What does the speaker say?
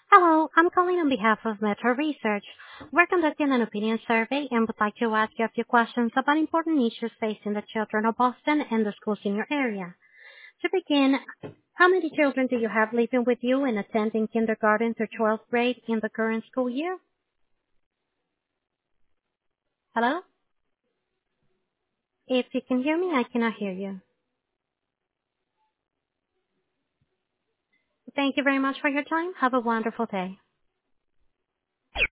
Hello, I'm calling on behalf of Metro Research. We're conducting an opinion survey and would like to ask you a few questions about important issues facing the children of Boston and the schools in your area. To begin, how many children do you have living with you and attending kindergarten through 12th grade in the current school year? Hello? If you can hear me, I cannot hear you. Thank you very much for your time. Have a wonderful day.